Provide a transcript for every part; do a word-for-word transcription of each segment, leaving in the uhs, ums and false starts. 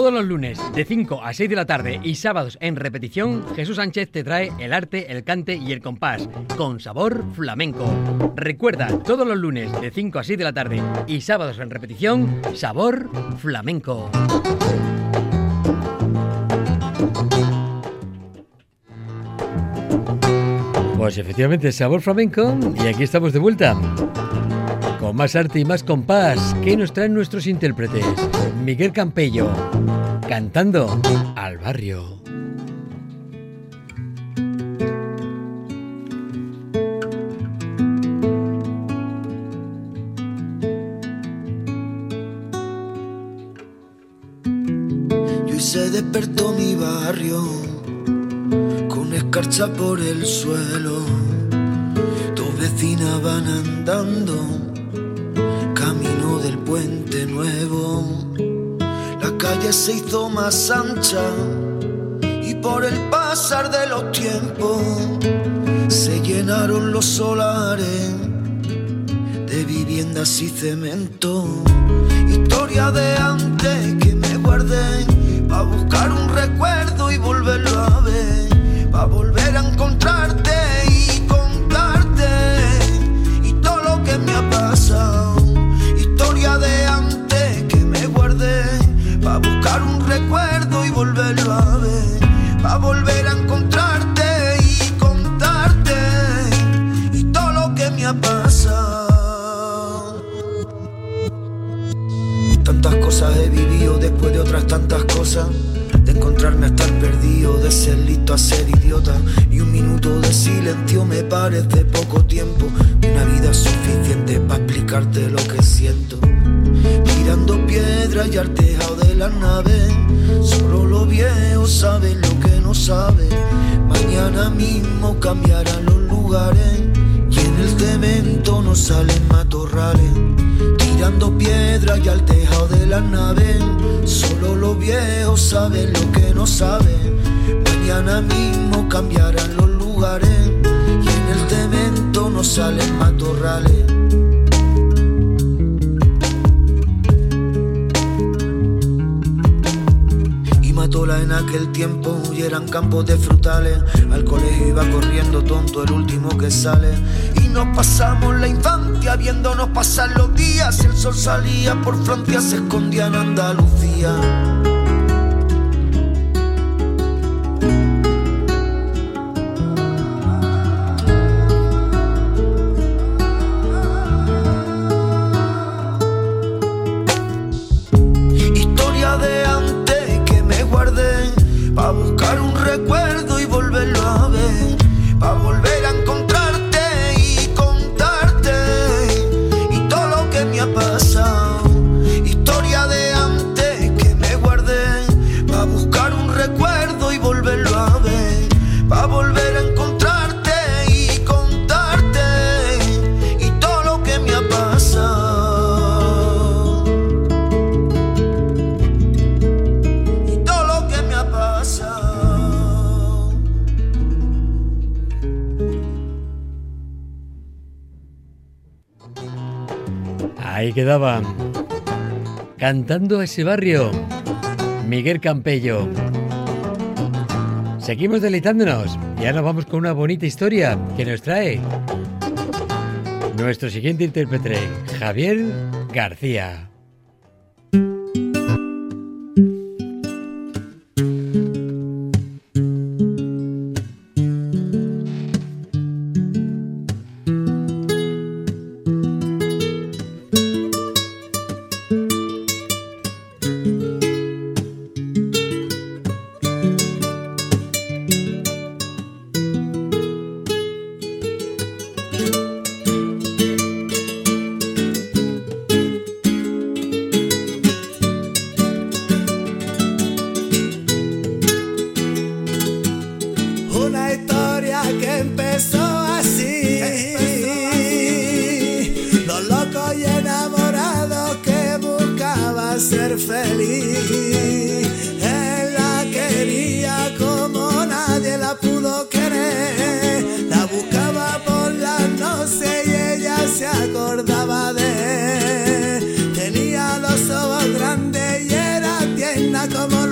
Todos los lunes de cinco a seis de la tarde y sábados en repetición, Jesús Sánchez te trae el arte, el cante y el compás con sabor flamenco. Recuerda, todos los lunes de cinco a seis de la tarde y sábados en repetición, sabor flamenco. Pues efectivamente, sabor flamenco, y aquí estamos de vuelta. Con más arte y más compás, ¿qué nos traen nuestros intérpretes? Miguel Campello, cantando al barrio. Y hoy se despertó mi barrio con escarcha por el suelo. Dos vecinas van andando camino del puente nuevo. La calle se hizo más ancha y por el pasar de los tiempos se llenaron los solares de viviendas y cemento. Historia de antes que me guardé pa' buscar un recuerdo y volverlo a ver, pa' volver a encontrarte y contarte y todo lo que me ha pasado. Historia de antes que me guardé pa' buscar un recuerdo y volverlo a ver, pa' volver a encontrarte y contarte y todo lo que me ha pasado. Tantas cosas he vivido después de otras tantas cosas, de encontrarme a estar perdido, de ser listo a ser idiota. Y un minuto de silencio me parece poco tiempo, y una vida suficiente para explicarte lo que siento. Tirando piedras y al tejado de las naves, solo los viejos saben lo que no saben. Mañana mismo cambiarán los lugares y en el cemento no salen matorrales. Tirando piedras y al tejado de las naves, solo los viejos saben lo que no saben. Mañana mismo cambiarán los lugares y en el cemento no salen matorrales. Y Matola en aquel tiempo y eran campos de frutales. Al colegio iba corriendo tonto, el último que sale. Y nos pasamos la infancia viéndonos pasar los días. El sol salía por Francia, se escondía en Andalucía. Historia de antes que me guardé pa' buscar un recuerdo y volverlo a ver, pa' volver a encontrarte y contarte y todo lo que me ha pasado. Historia de antes que me guardé pa' buscar un recuerdo y volverlo a ver, pa' volver a encontrarte y contarte y todo lo que me ha pasado. Y todo lo que me ha pasado. Ahí quedaba, cantando a ese barrio, Miguel Campello. Seguimos deleitándonos y ahora nos vamos con una bonita historia que nos trae nuestro siguiente intérprete, Javier García. Una historia que empezó así, dos locos y enamorados que buscaban ser feliz. Él la quería como nadie la pudo querer, la buscaba por las noches y ella se acordaba de él. Tenía los ojos grandes y era tierna como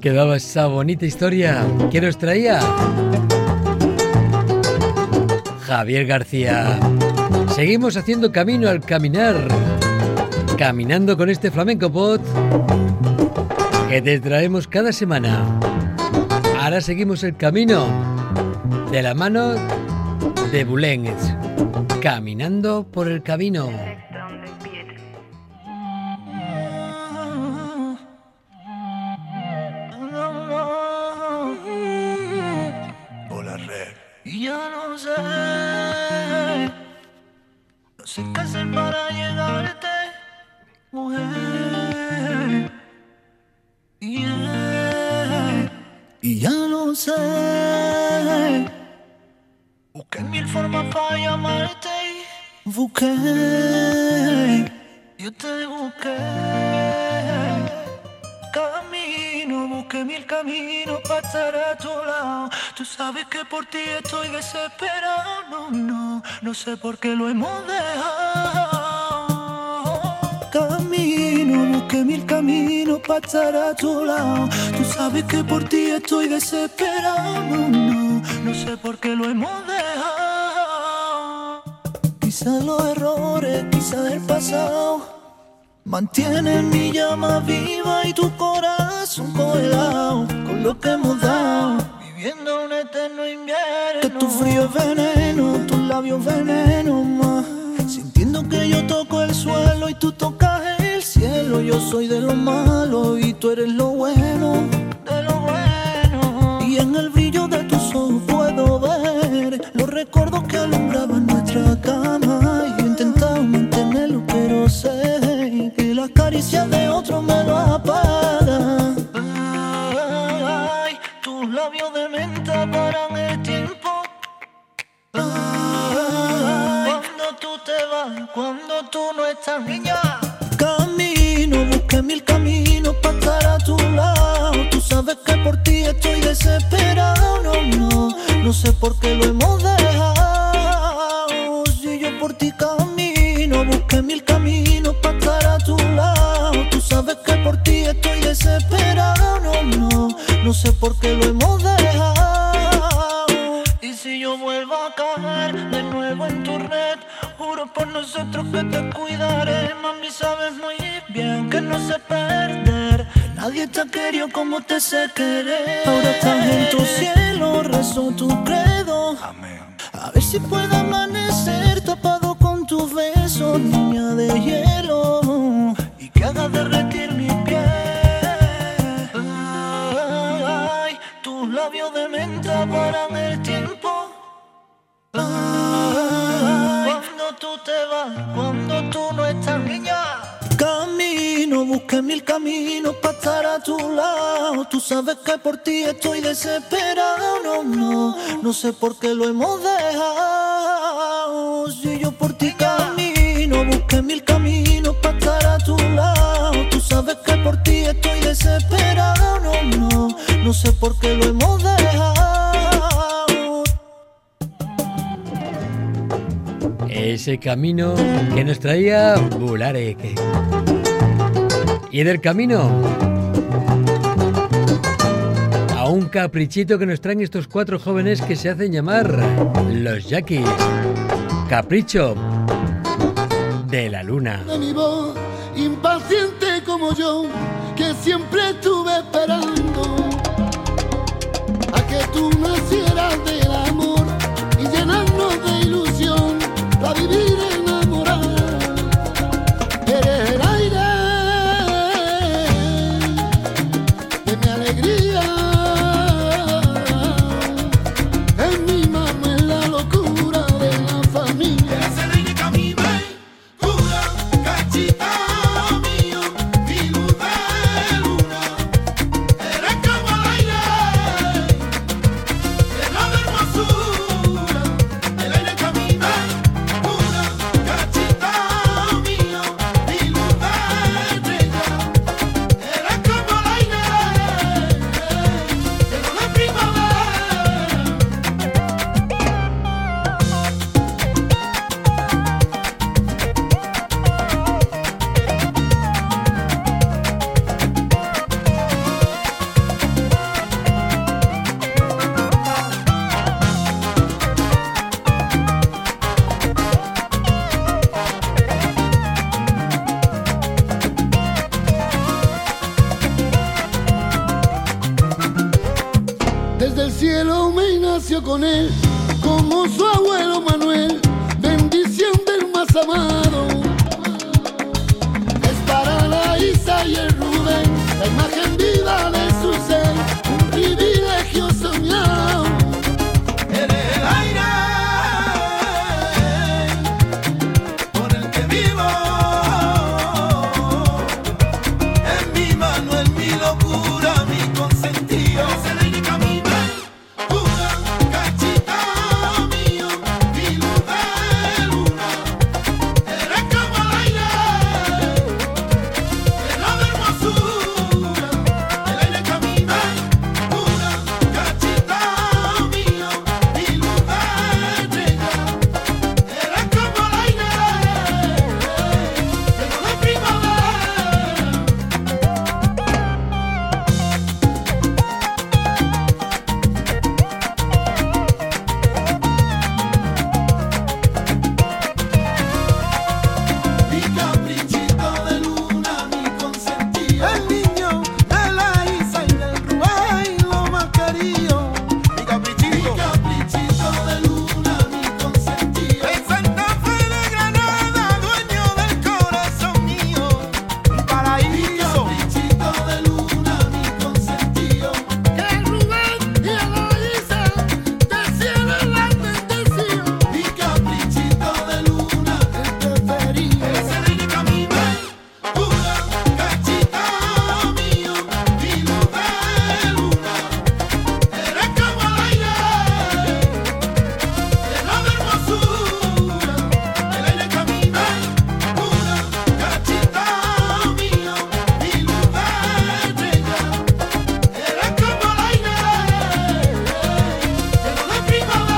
quedaba esa bonita historia que nos traía Javier García. Seguimos haciendo camino al caminar, caminando con este Flamenco Pod que te traemos cada semana. Ahora seguimos el camino de la mano de Bulens, caminando por el camino. Hola, Red. Ya no sé, no sé qué hacer para llegarte, mujer. Yeah. Y ya no sé, busqué mil formas para llamarte, busqué, yo te busqué. Camino, busqué mil caminos para estar a tu lado. Tú sabes que por ti estoy desesperado. No, no, no sé por qué lo hemos dejado. Camino, busqué mil caminos para estar a tu lado. Tú sabes que por ti estoy desesperado. No, no, no sé por qué lo hemos dejado. Quizás los errores, quizás el pasado mantienen mi llama viva y tu corazón congelado con lo que hemos dado, viviendo un eterno invierno. Que tu frío es veneno, tus labios veneno más. Sintiendo que yo toco el suelo y tú tocas el cielo. Yo soy de lo malo y tú eres lo bueno, de lo bueno. Y en el brillo de tus ojos puedo ver los recuerdos que alumbraban nuestra cama. Y yo he intentado mantenerlo, pero sé que las caricias de otro me lo apagan. Ay, tus labios de menta paran el tiempo. Ay, cuando tú te vas, cuando tú no estás, niña. Camino, busqué mil caminos para estar a tu lado. Tú sabes que por ti estoy desesperado. No, no, no sé por qué lo hemos dejado. Si yo por ti camino, busqué mil caminos para estar a tu lado. Tú sabes que por ti estoy desesperado. No, no, no sé por qué lo hemos dejado. Y si yo vuelvo a caer de nuevo en tu red, juro por nosotros que te cuidaré. Mami, sabes muy bien que no sé perder. Nadie te ha querido como te sé querer. Ahora estás en tu cielo, rezo tu credo. Amén. A ver si puedo amanecer tapado con tus besos, niña de hielo, y que hagas derretir mi piel. Ay, tus labios de menta paran el tiempo. Ay, cuando tú te vas, cuando tú no estás, niña. Camino, busqué mil caminos para estar a tu lado. Tú sabes que por ti estoy desesperado. No, no, no sé por qué lo hemos dejado. Si yo por ti camino, busqué mil caminos para estar a tu lado. Tú sabes que por ti estoy desesperado. No, no, no sé por qué lo hemos dejado. Ese camino que nos traía Bularek. Y del camino a un caprichito que nos traen estos cuatro jóvenes que se hacen llamar los Yaquis. Capricho de la luna. De mi voz, impaciente como yo, que siempre estuve esperando a que tú nacieras del amor y llenarnos de ilusión para vivir enamorada. Eres el aire de mi alegría, en mi mamá, en la locura de la familia. Eres el aire que a mí me cura, cachita mío, mi luz de luna. Eres como el aire, lleno de hermosura. creció con él, como su abuelo Manuel, bendición del más amado. Es para la Isa y el Rubén, la imagen viva de su ser, un privilegio soñado. Eres el aire por el que vivo, en mi mano, en mi locura, mi consentido. Es el aire que a mí me cura, cachita mío, mi luz de luna. Eres como el aire, lleno de hermosura. El aire que a mí me cura, cachita mío, mi luz de estrella. Eres como el aire, lleno de primavera. Mi caprichito de luna, mi consentido. El niño de la Isa y del Rubén, lo más querido. Mi caprichito. Mi caprichito de luna, mi consentido. En Santa Fe de Granada, dueño del corazón mío. Mi paraíso. Mi caprichito de luna, mi consentido. Que el Rubén y el Isa del cielo la han bendecido. Mi caprichito de luna, El preferido. es el aire que a mí me cura, cachita mío, mi luz de luna. Eres como el aire, lleno de hermosura. El aire que a mí me cura, cachita mío, mi luz de estrella. Eres como el aire, lleno de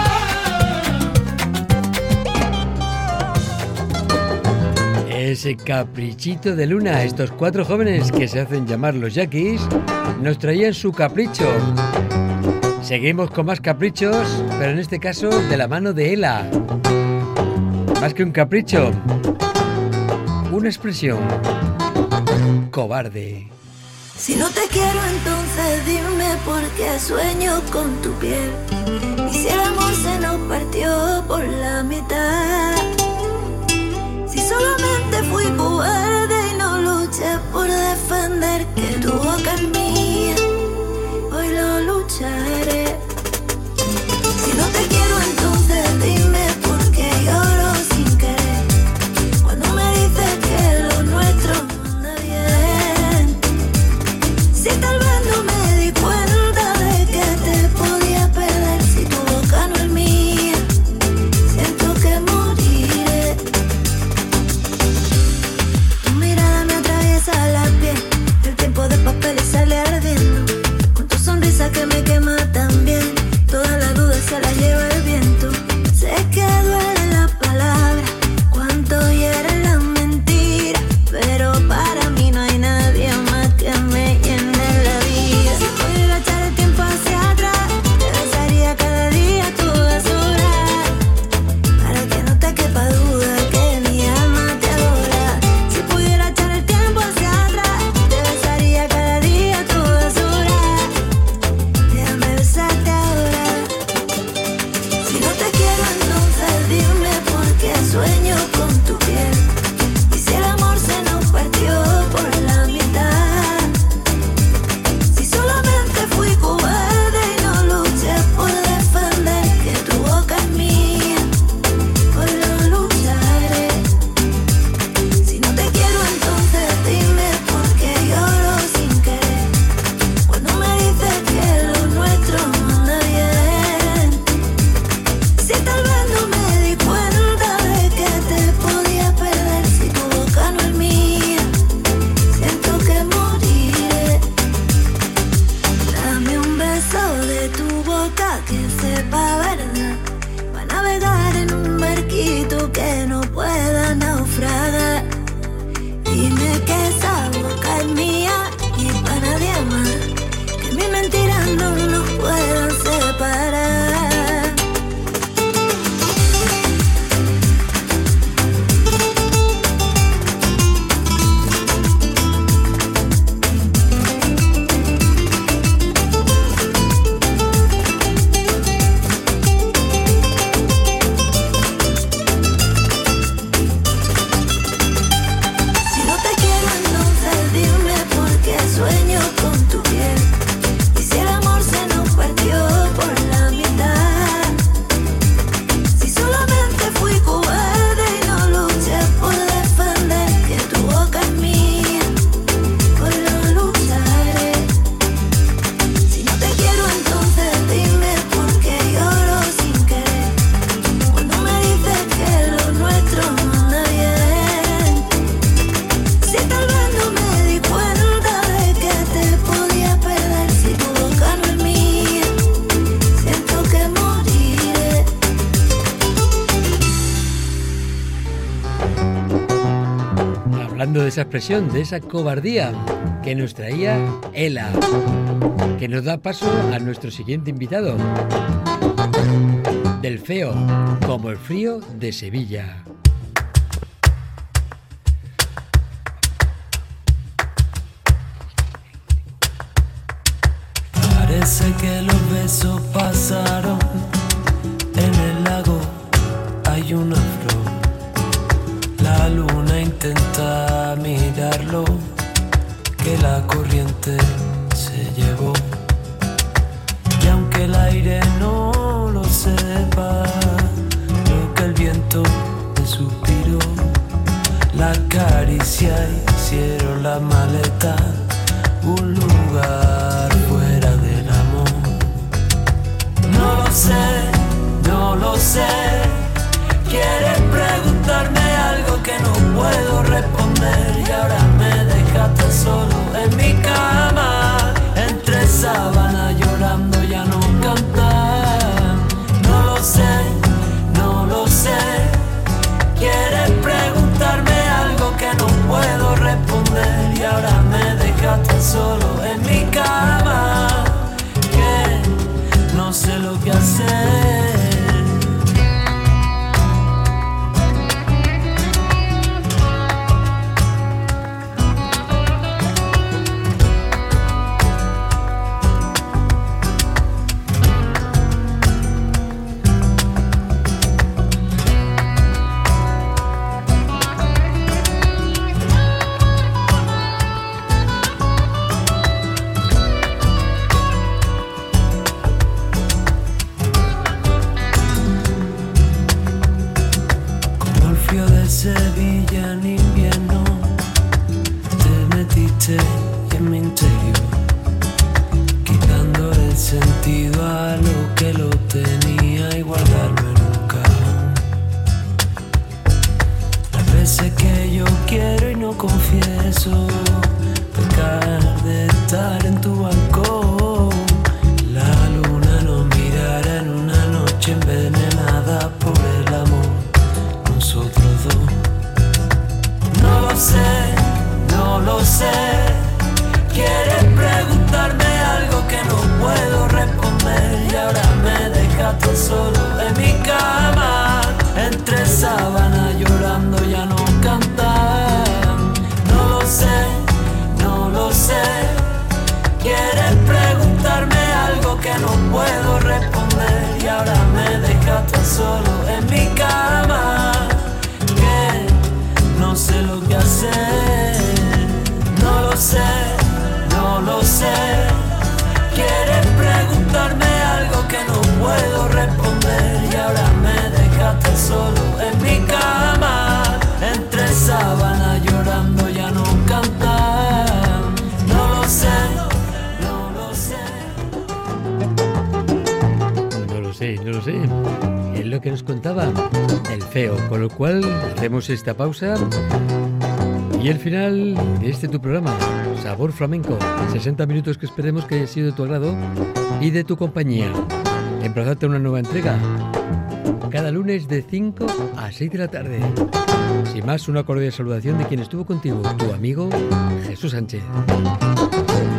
primavera. Ese caprichito de luna, estos cuatro jóvenes que se hacen llamar los Yaquis, nos traían su capricho. Seguimos con más caprichos, pero en este caso de la mano de Ela. Más que un capricho, una expresión. Cobarde. Si no te quiero, entonces dime por qué sueño con tu piel. Y si el amor se nos partió por la mitad. Si solamente fui cobarde y no luché por defender que tu boca es mía, hoy lo lucharé. Si no te quiero, entonces dime por qué lloro sin querer. Cuando me dices que lo nuestro no anda bien. Si tal vez no me di cuenta de que te podía perder. Si tu boca no es mía, siento que moriré. Tu mirada me atraviesa la piel. El tiempo de papel sale ardiendo. Con tu sonrisa que me quema Hablando de esa expresión, de esa cobardía que nos traía Ela, que nos da paso a nuestro siguiente invitado, del feo, como el frío de Sevilla. Parece que los besos pasaron, en el lago hay una flor, la luna intenta mirarlo, que la corriente se llevó, y aunque el aire no lo sepa, lo que el viento me suspiró, la caricia hicieron la maleta, un lugar fuera del amor. No lo sé, no lo sé, quieres preguntarme algo que no puedo responder, y ahora me dejaste solo en mi cama, entre sábanas llorando ya no cantar. No lo sé, no lo sé, quieres preguntarme algo que no puedo responder, y ahora me dejaste solo en mi cama, que no sé lo que hacer. Sevilla en invierno, te metiste en mi interior, quitando el sentido a lo que lo tenía y guardarlo en un cajón. Las veces que yo quiero y no confieso, pecar de estar en tu balcón, la luna nos mirará en una noche envenenada por el amor. Nosotros dos. No lo sé, no lo sé, quieres preguntarme algo que no puedo responder, y ahora me dejaste solo en mi cama, entre sábanas llorando ya no cantar. No lo sé, no lo sé, quieres preguntarme algo que no puedo responder, y ahora me dejaste solo en mi cama, no sé lo que hacer. No lo sé, no lo sé, quieres preguntarme algo que no puedo responder, y ahora me dejaste solo en mi cama, entre sábanas llorando ya no cantar. No lo sé, no lo sé. No lo sé, no lo sé. Es lo que nos contaba el feo, con lo cual hacemos esta pausa y el final de este tu programa, Sabor Flamenco, sesenta minutos que esperemos que haya sido de tu agrado y de tu compañía. Emplazarte a una nueva entrega cada lunes de cinco a seis de la tarde. Sin más, una cordial saludación de quien estuvo contigo, tu amigo Jesús Sánchez.